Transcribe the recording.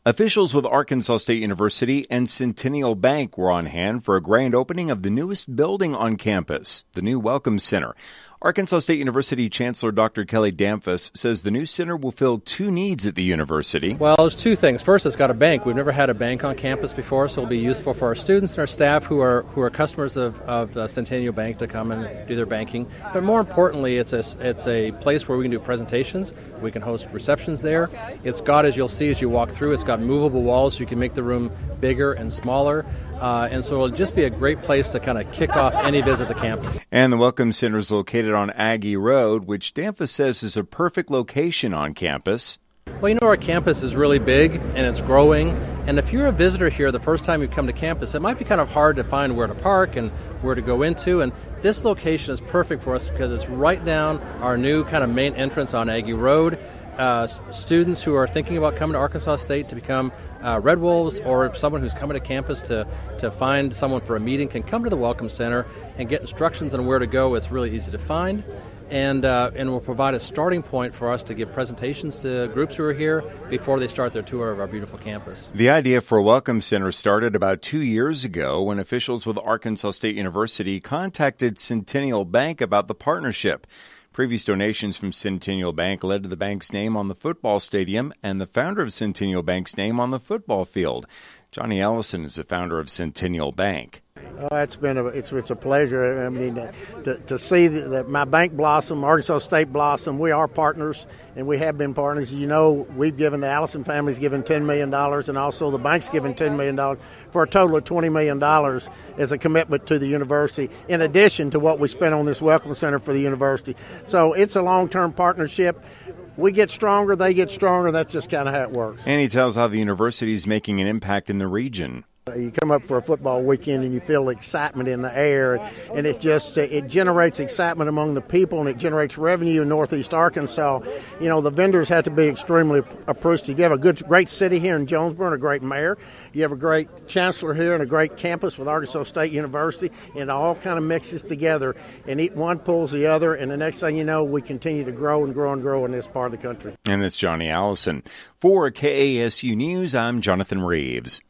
Officials with Arkansas State University and Centennial Bank were on hand for a grand opening of the newest building on campus, the new Welcome Center. Arkansas State University Chancellor Dr. Kelly Damphousse says the new center will fill two needs at the university. Well, there's two things. First, it's got a bank. We've never had a bank on campus before, so it'll be useful for our students and our staff who are customers of Centennial Bank to come and do their banking. But more importantly, it's a place where we can do presentations. We can host receptions there. It's got, as you'll see as you walk through, it's got movable walls so you can make the room bigger and smaller. And so it'll just be a great place to kind of kick off any visit to campus. And the Welcome Center is located on Aggie Road, which Damphousse says is a perfect location on campus. Well, you know, our campus is really big and it's growing. And if you're a visitor here the first time you come to campus, it might be kind of hard to find where to park and where to go into. And this location is perfect for us because it's right down our new kind of main entrance on Aggie Road. Students who are thinking about coming to Arkansas State to become Red Wolves, or someone who's coming to campus to find someone for a meeting, can come to the Welcome Center and get instructions on where to go. It's really easy to find, and will provide a starting point for us to give presentations to groups who are here before they start their tour of our beautiful campus. The idea for a Welcome Center started about 2 years ago when officials with Arkansas State University contacted Centennial Bank about the partnership. Previous donations from Centennial Bank led to the bank's name on the football stadium and the founder of Centennial Bank's name on the football field. Johnny Allison is the founder of Centennial Bank. It's a pleasure. I mean, to see that my bank blossom, Arkansas State blossom. We are partners, and we have been partners. You know, we've given, the Allison family's given $10 million, and also the bank's given $10 million for a total of $20 million as a commitment to the university, in addition to what we spent on this Welcome Center for the university. So it's a long-term partnership. We get stronger, they get stronger. That's just kind of how it works. And he tells how the university is making an impact in the region. You come up for a football weekend and you feel excitement in the air, and it generates excitement among the people, and it generates revenue in Northeast Arkansas. You know, the vendors have to be extremely appreciative. You have a great city here in Jonesboro and a great mayor. You have a great chancellor here and a great campus with Arkansas State University, and it all kind of mixes together, and one pulls the other, and the next thing you know, we continue to grow and grow and grow in this part of the country. And it's Johnny Allison. For KASU News, I'm Jonathan Reeves.